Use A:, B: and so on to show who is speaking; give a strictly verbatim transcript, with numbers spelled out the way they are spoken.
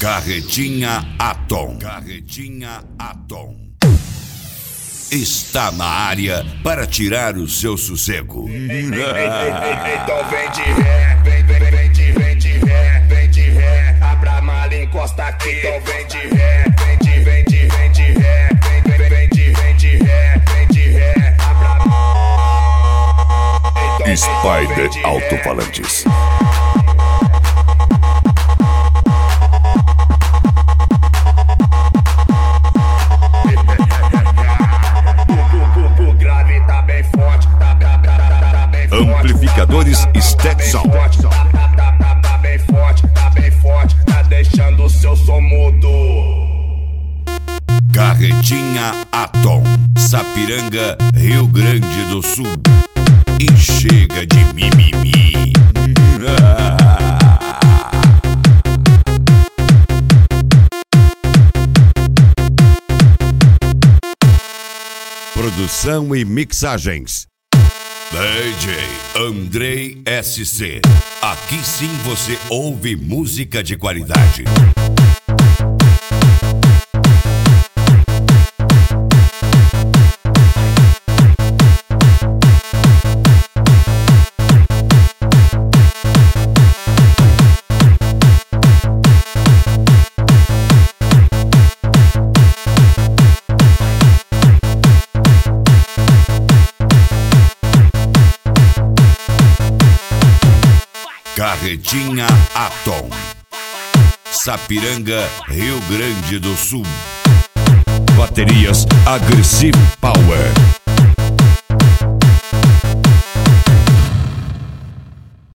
A: Carretinha Atom. Carretinha Atom. Está na área para tirar o seu sossego.
B: Então vem de ré, vem, vem, vem de, vem de ré, vem de ré. Abra a mala e encosta aqui. Então vem de ré, vem de, vem de, vem de ré, vem, vem, vem de, vem de ré, vem de ré. Abra a mala.
A: Spider Alto-Falantes. Amplificadores Stetson.
B: Tá bem forte, tá bem forte, tá deixando o seu som mudo.
A: Carretinha Atom, Sapiranga, Rio Grande do Sul. E chega de mimimi. Produção e mixagens D J Andrei S C. Aqui sim você ouve música de qualidade. Carretinha Atom, Sapiranga, Rio Grande do Sul. Baterias Aggressive Power.